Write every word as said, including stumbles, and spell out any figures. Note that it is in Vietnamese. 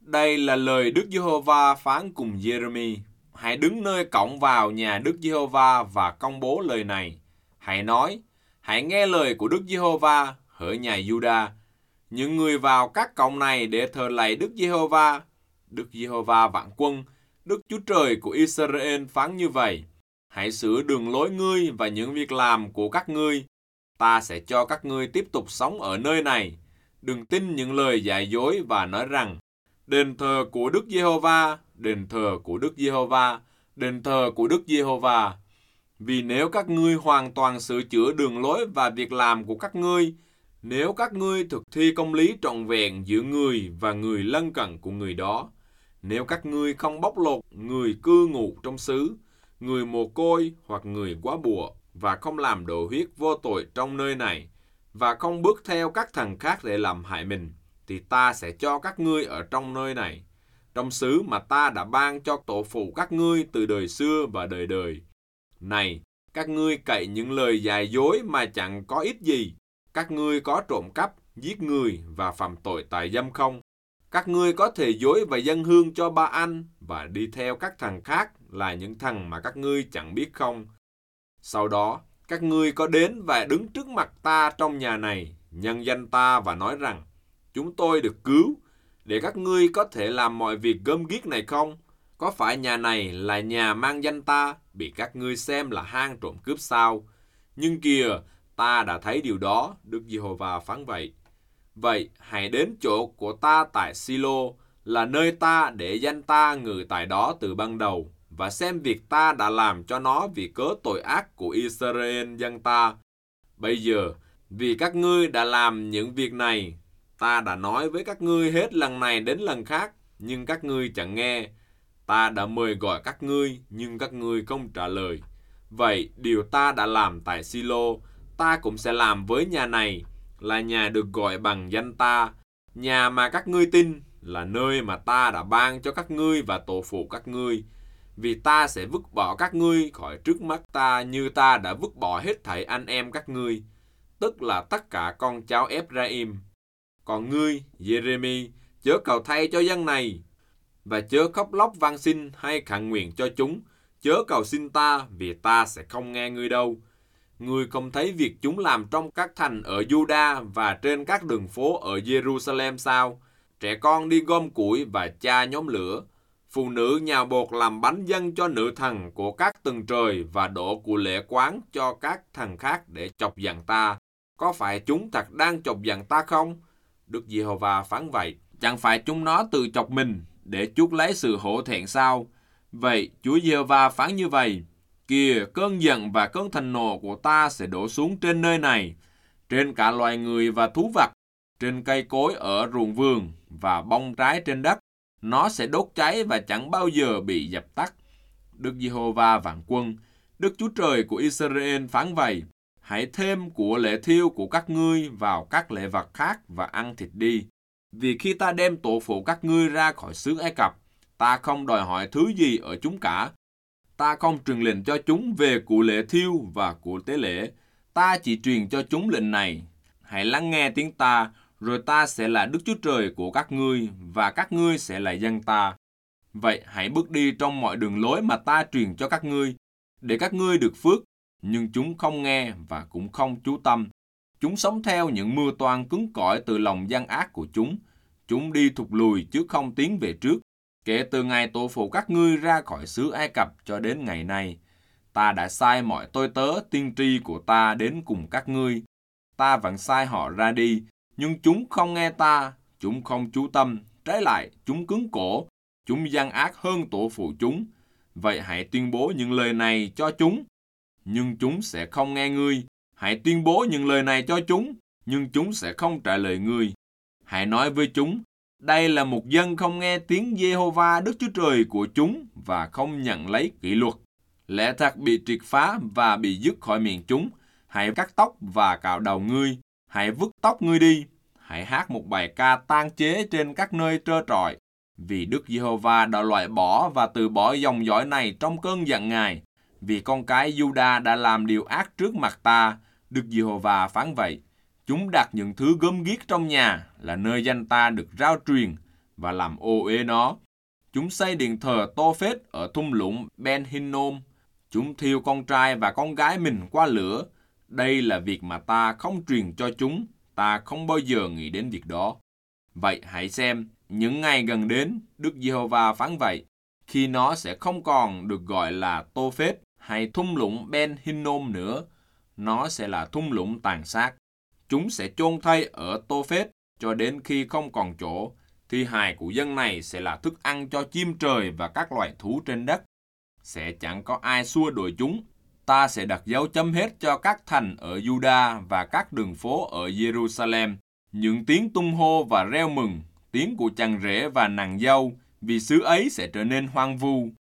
Đây là lời Đức Giê-hô-va phán cùng Giê-rê-mi. Hãy đứng nơi cổng vào nhà Đức Giê-hô-va và công bố lời này. Hãy nói, hãy nghe lời của Đức Giê-hô-va, hỡi nhà Giu-đa. Những người vào các cổng này để thờ lạy Đức Giê-hô-va. Đức Giê-hô-va vạn quân, Đức Chúa Trời của Israel phán như vậy. Hãy sửa đường lối ngươi và những việc làm của các ngươi. Ta sẽ cho các ngươi tiếp tục sống ở nơi này. Đừng tin những lời giả dối và nói rằng, đền thờ của Đức Giê-hô-va, đền thờ của Đức Giê-hô-va, đền thờ của Đức Giê-hô-va. Vì nếu các ngươi hoàn toàn sửa chữa đường lối và việc làm của các ngươi, nếu các ngươi thực thi công lý trọn vẹn giữa người và người lân cận của người đó, nếu các ngươi không bóc lột người cư ngụ trong xứ, người mồ côi hoặc người quá bụa, và không làm đổ huyết vô tội trong nơi này, và không bước theo các thần khác để làm hại mình, thì ta sẽ cho các ngươi ở trong nơi này, trong xứ mà ta đã ban cho tổ phụ các ngươi từ đời xưa và đời đời. Này, các ngươi cậy những lời giả dối mà chẳng có ích gì. Các ngươi có trộm cắp, giết người và phạm tội tà dâm không? Các ngươi có thể dối và dâng hương cho Ba Anh và đi theo các thần khác là những thần mà các ngươi chẳng biết không? Sau đó, các ngươi có đến và đứng trước mặt ta trong nhà này, nhân danh ta và nói rằng, chúng tôi được cứu, để các ngươi có thể làm mọi việc gớm ghiếc này không? Có phải nhà này là nhà mang danh ta, bị các ngươi xem là hang trộm cướp sao? Nhưng kìa, ta đã thấy điều đó, Đức Giê-hô-va phán vậy. Vậy, hãy đến chỗ của ta tại Si-lô, là nơi ta để danh ta ngự tại đó từ ban đầu, và xem việc ta đã làm cho nó vì cớ tội ác của Israel dân ta. Bây giờ, vì các ngươi đã làm những việc này, ta đã nói với các ngươi hết lần này đến lần khác, nhưng các ngươi chẳng nghe. Ta đã mời gọi các ngươi, nhưng các ngươi không trả lời. Vậy, điều ta đã làm tại Si-lô, ta cũng sẽ làm với nhà này, là nhà được gọi bằng danh ta, nhà mà các ngươi tin, là nơi mà ta đã ban cho các ngươi và tổ phụ các ngươi. Vì ta sẽ vứt bỏ các ngươi khỏi trước mắt ta như ta đã vứt bỏ hết thảy anh em các ngươi, tức là tất cả con cháu Ép-ra-im. Còn ngươi, Giê-rê-mi, chớ cầu thay cho dân này, và chớ khóc lóc van xin hay khẩn nguyện cho chúng, chớ cầu xin ta, vì ta sẽ không nghe ngươi đâu. Ngươi không thấy việc chúng làm trong các thành ở Giu-đa và trên các đường phố ở Giê-ru-sa-lem sao? Trẻ con đi gom củi và cha nhóm lửa. Phụ nữ nhào bột làm bánh dâng cho nữ thần của các tầng trời và đổ của lễ quán cho các thần khác để chọc giận ta. Có phải chúng thật đang chọc giận ta không? Đức Giê-hô-va phán vậy. Chẳng phải chúng nó tự chọc mình để chuốc lấy sự hổ thẹn sao? Vậy Chúa Giê-hô-va phán như vậy. Kìa, cơn giận và cơn thịnh nộ của ta sẽ đổ xuống trên nơi này, trên cả loài người và thú vật, trên cây cối ở ruộng vườn và bông trái trên đất. Nó sẽ đốt cháy và chẳng bao giờ bị dập tắt. Đức Giê-hô-va vạn quân, Đức Chúa Trời của Israel phán vậy. Hãy thêm của lễ thiêu của các ngươi vào các lễ vật khác và ăn thịt đi. Vì khi ta đem tổ phụ các ngươi ra khỏi xứ Ai Cập, ta không đòi hỏi thứ gì ở chúng cả. Ta không truyền lệnh cho chúng về của lễ thiêu và của tế lễ. Ta chỉ truyền cho chúng lệnh này. Hãy lắng nghe tiếng ta, rồi ta sẽ là Đức Chúa Trời của các ngươi, và các ngươi sẽ là dân ta. Vậy hãy bước đi trong mọi đường lối mà ta truyền cho các ngươi, để các ngươi được phước. Nhưng chúng không nghe và cũng không chú tâm. Chúng sống theo những mưu toan cứng cỏi từ lòng gian ác của chúng. Chúng đi thụt lùi chứ không tiến về trước. Kể từ ngày tổ phụ các ngươi ra khỏi xứ Ai Cập cho đến ngày nay, ta đã sai mọi tôi tớ tiên tri của ta đến cùng các ngươi. Ta vẫn sai họ ra đi, nhưng chúng không nghe ta, chúng không chú tâm, trái lại, chúng cứng cổ, chúng gian ác hơn tổ phụ chúng. Vậy hãy tuyên bố những lời này cho chúng, nhưng chúng sẽ không nghe ngươi. Hãy tuyên bố những lời này cho chúng, nhưng chúng sẽ không trả lời ngươi. Hãy nói với chúng, đây là một dân không nghe tiếng Giê-hô-va Đức Chúa Trời của chúng và không nhận lấy kỷ luật. Lẽ thật bị triệt phá và bị dứt khỏi miệng chúng. Hãy cắt tóc và cạo đầu ngươi. Hãy vứt tóc ngươi đi. Hãy hát một bài ca tang chế trên các nơi trơ trọi. Vì Đức Giê-hô-va đã loại bỏ và từ bỏ dòng dõi này trong cơn giận Ngài. Vì con cái Giu-đa đã làm điều ác trước mặt ta, Đức Giê-hô-va phán vậy. Chúng đặt những thứ gớm ghiếc trong nhà là nơi danh ta được rao truyền, và làm ô uế nó. Chúng xây điện thờ Tô-phết ở thung lũng Ben Hinnom. Chúng thiêu con trai và con gái mình qua lửa. Đây là việc mà ta không truyền cho chúng. Ta không bao giờ nghĩ đến việc đó. Vậy hãy xem, những ngày gần đến, Đức Giê-hô-va phán vậy, khi nó sẽ không còn được gọi là Tô-phết hay thung lũng Ben Hinnom nữa, nó sẽ là thung lũng tàn sát. Chúng sẽ chôn thây ở Tô-phết cho đến khi không còn chỗ. Thi hài của dân này sẽ là thức ăn cho chim trời và các loài thú trên đất. Sẽ chẳng có ai xua đuổi chúng. Ta sẽ đặt dấu chấm hết cho các thành ở Juda và các đường phố ở Jerusalem. Những tiếng tung hô và reo mừng, tiếng của chàng rể và nàng dâu, vì xứ ấy sẽ trở nên hoang vu.